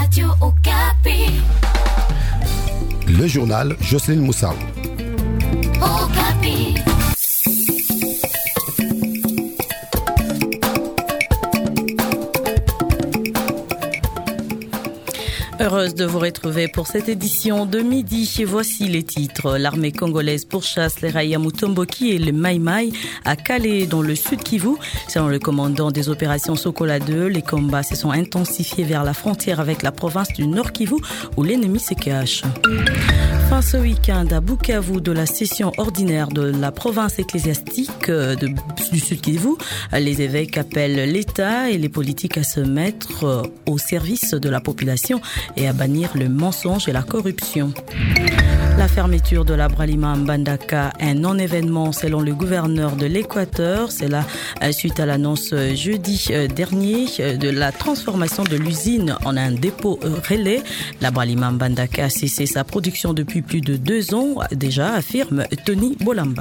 Radio Okapi. Le journal Jocelyne Moussaou. Okapi. Heureuse de vous retrouver pour cette édition de midi. Voici les titres. L'armée congolaise pourchasse les Raïa Mutomboki et les Maïmaï à Calais, dans le sud Kivu. Selon le commandant des opérations Sokola 2, les combats se sont intensifiés vers la frontière avec la province du Nord Kivu, où l'ennemi se cache. Fin ce week-end à Bukavu de la session ordinaire de la province ecclésiastique du Sud Kivu, les évêques appellent l'État et les politiques à se mettre au service de la population et à bannir le mensonge et la corruption. La fermeture de la Bralima Mbandaka, un non-événement selon le gouverneur de l'Équateur. C'est là suite à l'annonce jeudi dernier de la transformation de l'usine en un dépôt relais. La Bralima Mbandaka a cessé sa production depuis plus de 2 ans déjà, affirme Tony Bolamba.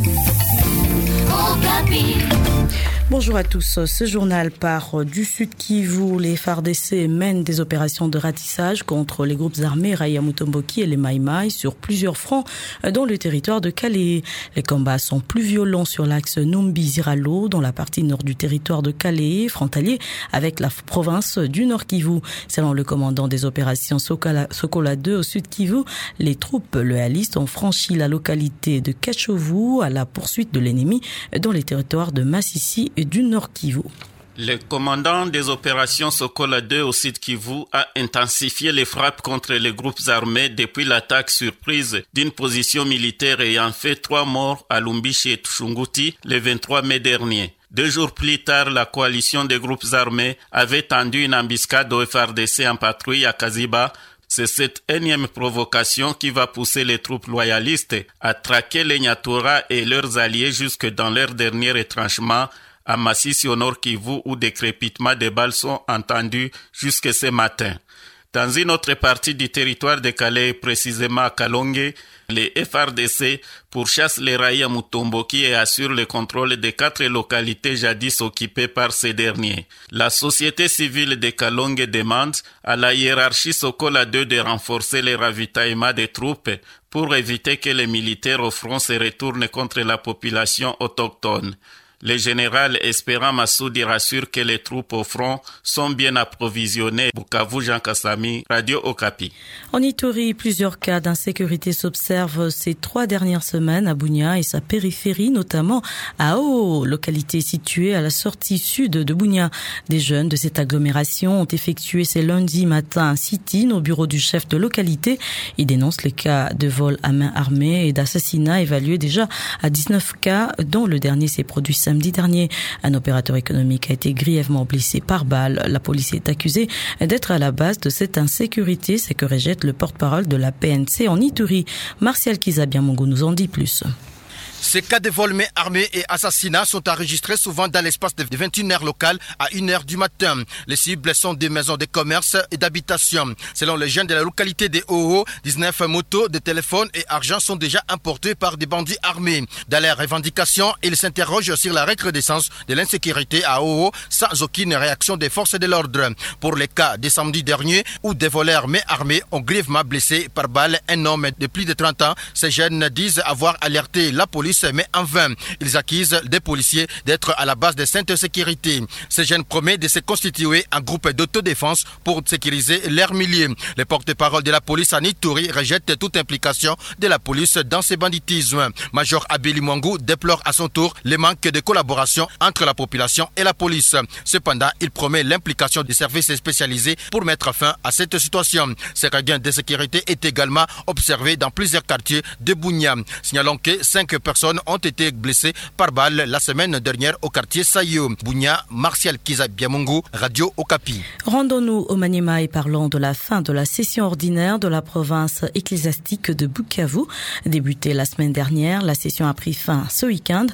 Bonjour à tous. Ce journal part du Sud Kivu. Les FARDC mènent des opérations de ratissage contre les groupes armés Raïa Mutomboki et les Maïmaï sur plusieurs fronts dans le territoire de Calais. Les combats sont plus violents sur l'axe Numbi-Ziralo, dans la partie nord du territoire de Calais, frontalier avec la province du Nord Kivu. Selon le commandant des opérations Sokola 2 au Sud Kivu, les troupes loyalistes ont franchi la localité de Kachovu à la poursuite de l'ennemi dans les territoires de Massissi et du Nord Kivu. Le commandant des opérations Sokola 2 au Sud Kivu a intensifié les frappes contre les groupes armés depuis l'attaque surprise d'une position militaire ayant fait 3 morts à Lumbishi et Tshunguti le 23 mai dernier. 2 jours plus tard, la coalition des groupes armés avait tendu une embuscade au FARDC en patrouille à Kaziba. C'est cette énième provocation qui va pousser les troupes loyalistes à traquer les Nyatura et leurs alliés jusque dans leur dernier retranchement à Massissi au Nord Kivu, où des crépitements de balles sont entendus jusque ce matin. Dans une autre partie du territoire de Calais, précisément à Kalonge, les FARDC pourchassent les Raïa Mutomboki et assurent le contrôle des 4 localités jadis occupées par ces derniers. La société civile de Kalonge demande à la hiérarchie Sokola 2 de renforcer les ravitaillements des troupes pour éviter que les militaires au front se retournent contre la population autochtone. Le général Espérant Massoudi rassure que les troupes au front sont bien approvisionnées. Bukavu, Jean Kassami, Radio Okapi. En Ituri, plusieurs cas d'insécurité s'observent ces 3 dernières semaines à Bunia et sa périphérie, notamment à O, localité située à la sortie sud de Bunia. Des jeunes de cette agglomération ont effectué ce lundi matin un sit-in au bureau du chef de localité. Ils dénoncent les cas de vol à main armée et d'assassinat évalués déjà à 19 cas, dont le dernier s'est produit samedi dernier. Un opérateur économique a été grièvement blessé par balle. La police est accusée d'être à la base de cette insécurité, c'est que rejette le porte-parole de la PNC en Ituri. Martial Kizabiamongo nous en dit plus. Ces cas de vol main armée et assassinats sont enregistrés souvent dans l'espace de 21h locales à 1h du matin. Les cibles sont des maisons de commerce et d'habitation. Selon les jeunes de la localité de Oho, 19 motos, de téléphones et argent sont déjà importés par des bandits armés. Dans leurs revendications, ils s'interrogent sur la recrudescence de l'insécurité à Oho sans aucune réaction des forces de l'ordre. Pour les cas de samedi dernier où des voleurs main armés ont grièvement blessé par balle un homme de plus de 30 ans, ces jeunes disent avoir alerté la police mais en vain. Ils accusent des policiers d'être à la base de cette sécurité. Ces jeunes promettent de se constituer un groupe d'autodéfense pour sécuriser leur milieu. Le porte-parole de la police en Ituri rejette toute implication de la police dans ce banditisme. Major Abeli Mwangou déplore à son tour le manque de collaboration entre la population et la police. Cependant, il promet l'implication des services spécialisés pour mettre fin à cette situation. Ce regain de sécurité est également observé dans plusieurs quartiers de Bunia. Signalons que 5 personnes ont été blessées par balle la semaine dernière au quartier Sayo. Bunia, Martial Kizabiamongo, Radio Okapi. Rendons-nous au Maniema et parlons de la fin de la session ordinaire de la province ecclésiastique de Bukavu. Débutée la semaine dernière, la session a pris fin ce week-end.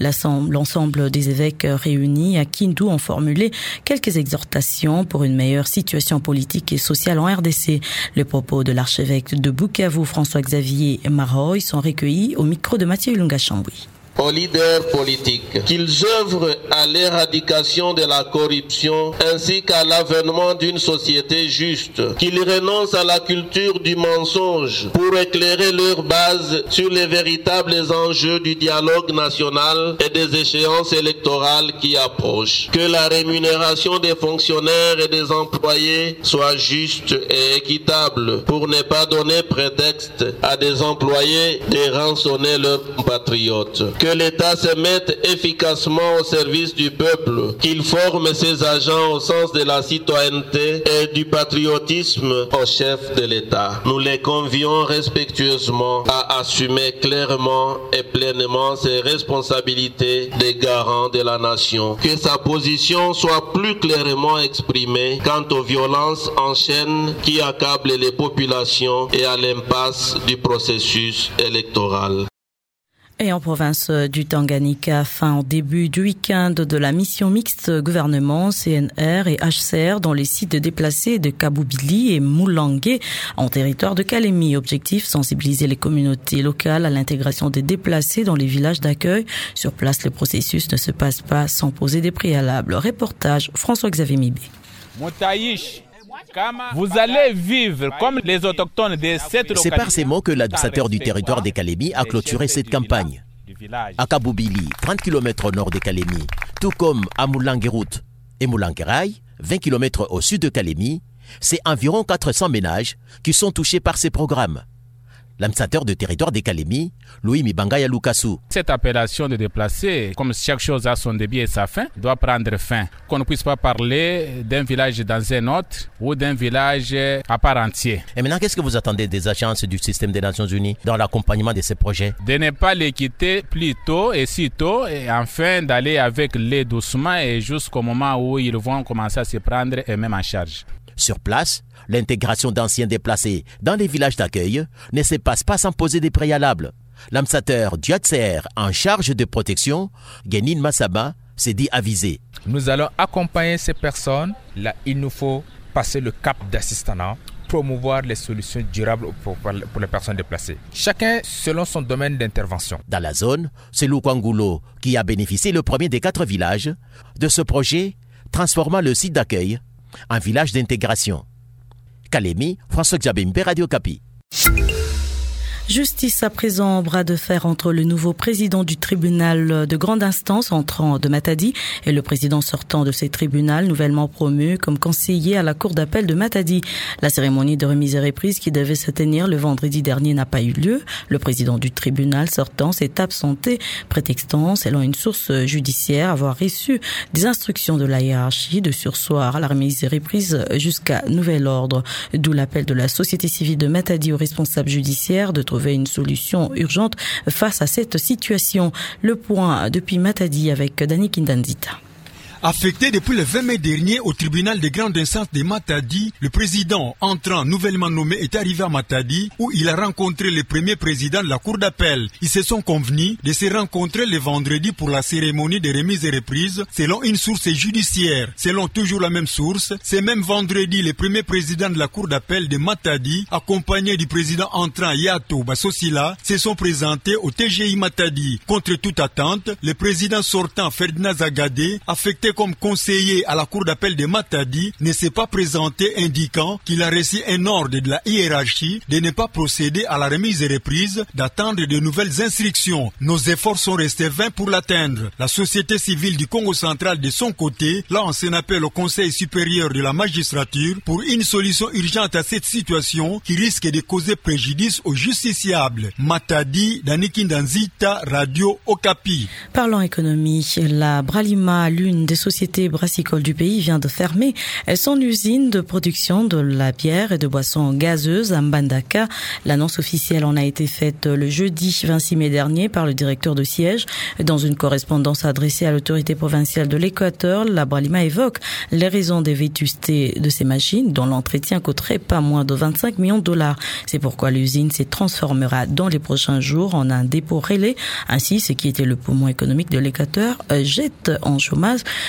L'ensemble des évêques réunis à Kindu ont formulé quelques exhortations pour une meilleure situation politique et sociale en RDC. Les propos de l'archevêque de Bukavu, François-Xavier Maroy, sont recueillis au micro de Mathieu Ilunga Chambouy. aux leaders politiques qu'ils œuvrent à l'éradication de la corruption ainsi qu'à l'avènement d'une société juste, qu'ils renoncent à la culture du mensonge pour éclairer leur base sur les véritables enjeux du dialogue national et des échéances électorales qui approchent, que la rémunération des fonctionnaires et des employés soit juste et équitable pour ne pas donner prétexte à des employés de rançonner leurs compatriotes, que l'État se mette efficacement au service du peuple, qu'il forme ses agents au sens de la citoyenneté et du patriotisme au chef de l'État. Nous les convions respectueusement à assumer clairement et pleinement ses responsabilités de garant de la nation, que sa position soit plus clairement exprimée quant aux violences en chaîne qui accablent les populations et à l'impasse du processus électoral. Et en province du Tanganyika, en début du week-end de la mission mixte gouvernement, CNR et HCR dans les sites déplacés de Kaboubili et Moulangé en territoire de Kalemi. Objectif, sensibiliser les communautés locales à l'intégration des déplacés dans les villages d'accueil. Sur place, le processus ne se passe pas sans poser des préalables. Reportage François-Xavier Mibé. Vous allez vivre comme les autochtones de cette localité. C'est par ces mots que l'administrateur du territoire des Kalemi a clôturé cette campagne. À Kaboubili, 30 km au nord de Kalemi, tout comme à Moulangé-Route et Moulangé-Rail, 20 km au sud de Kalemi, c'est environ 400 ménages qui sont touchés par ces programmes. L'administrateur du territoire des Kalemi, Louis Mibangaya Lukasu. Cette appellation de déplacés, comme chaque chose a son début et sa fin, doit prendre fin. Qu'on ne puisse pas parler d'un village dans un autre ou d'un village à part entier. Et maintenant, qu'est-ce que vous attendez des agences du système des Nations Unies dans l'accompagnement de ces projets? De ne pas les quitter plus tôt et si tôt, et enfin d'aller avec les doucement et jusqu'au moment où ils vont commencer à se prendre eux-mêmes en charge. Sur place, l'intégration d'anciens déplacés dans les villages d'accueil ne se passe pas sans poser des préalables. L'administrateur du HCR en charge de protection, Guénine Massaba, s'est dit avisé. Nous allons accompagner ces personnes. Là, il nous faut passer le cap d'assistanat, promouvoir les solutions durables pour les personnes déplacées. Chacun selon son domaine d'intervention. Dans la zone, c'est Lukwangulo qui a bénéficié le premier des 4 villages de ce projet, transformant le site d'accueil en village d'intégration. Kalemi, François-Xavier Mibé, Radio Kapi. Justice à présent, bras de fer entre le nouveau président du tribunal de grande instance entrant de Matadi et le président sortant de ces tribunaux nouvellement promu comme conseiller à la cour d'appel de Matadi. La cérémonie de remise et reprise qui devait se tenir le vendredi dernier n'a pas eu lieu. Le président du tribunal sortant s'est absenté, prétextant, selon une source judiciaire, avoir reçu des instructions de la hiérarchie de surseoir à la remise et reprise jusqu'à nouvel ordre. D'où l'appel de la société civile de Matadi aux responsables judiciaires de trouver une solution urgente face à cette situation. Le point depuis Matadi avec Dani Kindanzita. Affecté depuis le 20 mai dernier au tribunal de grande instance de Matadi, le président entrant nouvellement nommé est arrivé à Matadi où il a rencontré le premier président de la cour d'appel. Ils se sont convenus de se rencontrer le vendredi pour la cérémonie de remise et reprise selon une source judiciaire. Selon toujours la même source, c'est même vendredi le premier président de la cour d'appel de Matadi, accompagné du président entrant Yato Basosila, se sont présentés au TGI Matadi. Contre toute attente, le président sortant Ferdinand Zagadé, affecté comme conseiller à la cour d'appel de Matadi, ne s'est pas présenté, indiquant qu'il a reçu un ordre de la hiérarchie de ne pas procéder à la remise et reprise, d'attendre de nouvelles instructions. Nos efforts sont restés vains pour l'atteindre. La société civile du Congo central de son côté lance un appel au Conseil supérieur de la magistrature pour une solution urgente à cette situation qui risque de causer préjudice aux justiciables. Matadi, Danikin Danzita, Radio Okapi. Parlons économie, la Bralima, l'une des sociétés brassicoles du pays, vient de fermer son usine de production de la bière et de boissons gazeuses à Mbandaka. L'annonce officielle en a été faite le jeudi 26 mai dernier par le directeur de siège. Dans une correspondance adressée à l'autorité provinciale de l'Équateur, la Bralima évoque les raisons des vétustés de ces machines dont l'entretien coûterait pas moins de 25 millions de dollars. C'est pourquoi l'usine se transformera dans les prochains jours en un dépôt relais. Ainsi, ce qui était le poumon économique de l'Équateur jette en chômage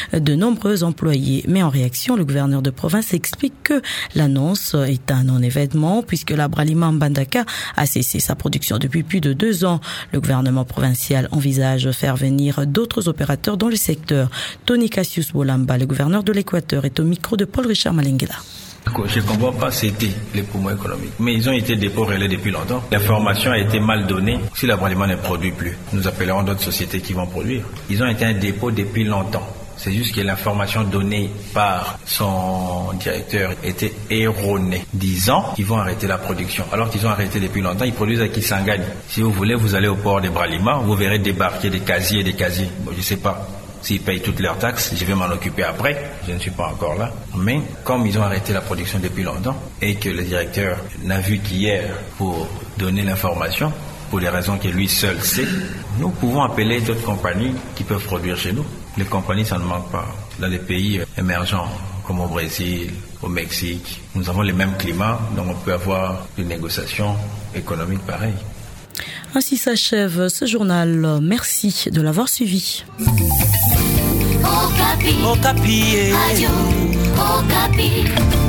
de nombreux employés. Mais en réaction, le gouverneur de province explique que l'annonce est un non-événement puisque la Bralima Mbandaka a cessé sa production depuis plus de 2 ans. Le gouvernement provincial envisage de faire venir d'autres opérateurs dans le secteur. Tony Cassius Bolamba, le gouverneur de l'Équateur, est au micro de Paul-Richard Malengela. Je ne comprends pas c'était les poumons économiques. Mais ils ont été dépôts relais depuis longtemps. L'information a été mal donnée. Si la Bralima ne produit plus, nous appellerons d'autres sociétés qui vont produire. Ils ont été un dépôt depuis longtemps. C'est juste que l'information donnée par son directeur était erronée, disant qu'ils vont arrêter la production. Alors qu'ils ont arrêté depuis longtemps, ils produisent à Kisangani. Si vous voulez, vous allez au port de Bralima, vous verrez débarquer des casiers et des casiers. Bon, je ne sais pas. S'ils payent toutes leurs taxes, je vais m'en occuper après. Je ne suis pas encore là. Mais comme ils ont arrêté la production depuis longtemps et que le directeur n'a vu qu'hier pour donner l'information, pour les raisons que lui seul sait, nous pouvons appeler d'autres compagnies qui peuvent produire chez nous. Les compagnies, ça ne manque pas. Dans les pays émergents, comme au Brésil, au Mexique, nous avons les mêmes climats, donc on peut avoir des négociations économiques pareilles. Ainsi s'achève ce journal. Merci de l'avoir suivi. Okapi. Okapi. Radio Okapi.